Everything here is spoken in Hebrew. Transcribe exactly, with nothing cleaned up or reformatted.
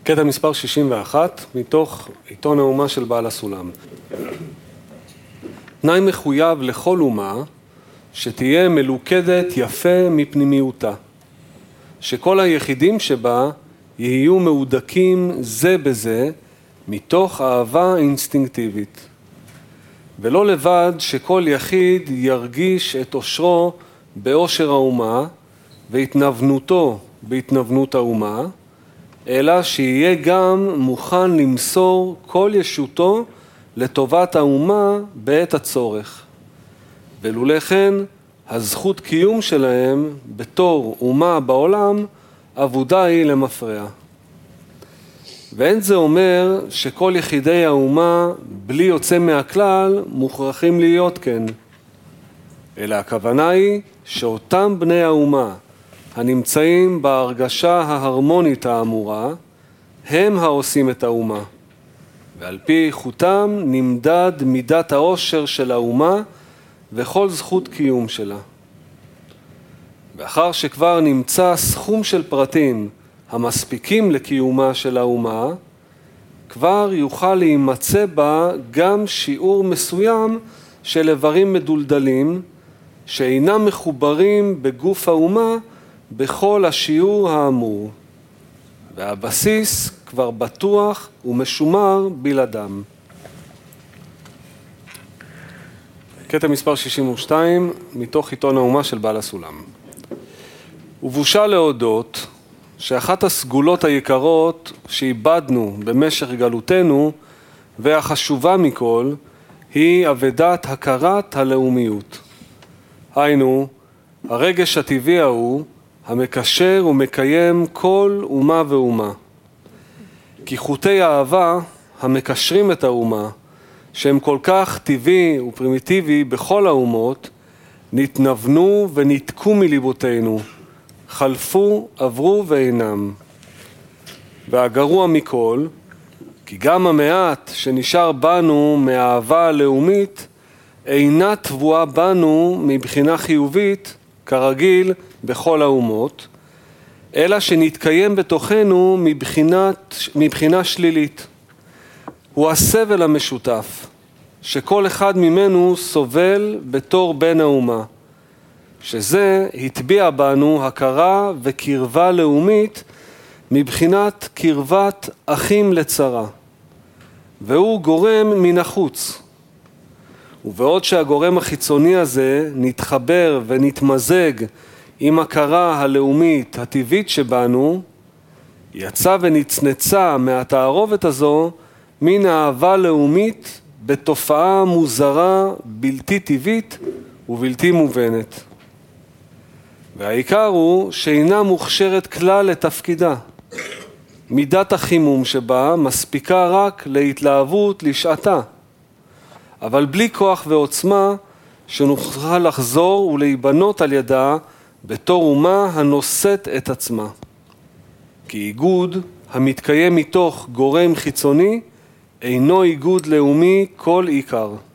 קטע מספר שישים ואחת, מתוך עיתון האומה של בעל הסולם. תנאי מחויב לכל אומה שתהיה מלוכדת יפה מפנימיותה, שכל היחידים שבה יהיו מהודקים זה בזה מתוך אהבה אינסטינקטיבית, ולא לבד שכל יחיד ירגיש את אושרו באושר האומה והתנוונותו בהתנוונות האומה, אלא שיהיה גם מוכן למסור כל ישותו לטובת האומה בעת הצורך. ולולא כן, הזכות קיום שלהם בתור אומה בעולם עבודה היא למפרע. ואין זה אומר שכל יחידי האומה בלי יוצא מהכלל מוכרחים להיות כן. אלא הכוונה היא שאותם בני האומה הנמצאים בהרגשה ההרמונית האמורה, הם העושים את האומה. ועל פי איכותם נמדד מידת העושר של האומה וכל זכות קיום שלה. ואחר שכבר נמצא סכום של פרטים המספיקים לקיומה של האומה, כבר יוכל להימצא בה גם שיעור מסוים של איברים מדולדלים, שאינם מחוברים בגוף האומה בכל השיעור האמור. והבסיס כבר בטוח ומשומר בלעדם. קטע מספר שישים ושתיים, מתוך עיתון האומה של בעל הסולם. ובושה להודות שאחת הסגולות היקרות שאיבדנו במשך גלותנו, והחשובה מכל, היא עבודת הכרת הלאומיות. היינו, הרגש הטבעי ההוא, המקשר ומקיים כל אומה ואומה. כי חוטי האהבה המקשרים את האומה, שהם כל כך טבעי ופרימיטיבי בכל האומות, נתנוונו ונתקו מליבותינו, חלפו, עברו ואינם. והגרוע מכל, כי גם המעט שנשאר בנו מהאהבה הלאומית, אינה תבואה בנו מבחינה חיובית, כרגיל בכל האומות, אלא שנתקיים בתוכנו מבחינת, מבחינה שלילית. הוא הסבל המשותף, שכל אחד ממנו סובל בתור בן האומה, שזה התביע בנו הכרה וקרבה לאומית מבחינת קרבת אחים לצרה, והוא גורם מן החוץ. ובעוד שהגורם החיצוני הזה נתחבר ונתמזג עם הכרה הלאומית הטבעית שבנו, יצא ונצנצה מהתערובת הזו מן אהבה לאומית בתופעה מוזרה, בלתי טבעית ובלתי מובנת. והעיקר הוא שאינה מוכשרת כלל לתפקידה. מידת החימום שבה מספיקה רק להתלהבות לשעתה, אבל בלי כוח ועוצמה שנוכל לחזור ולהיבנות על ידה בתור אומה הנושאת את עצמה. כי איגוד המתקיים מתוך גורם חיצוני אינו איגוד לאומי כל עיקר.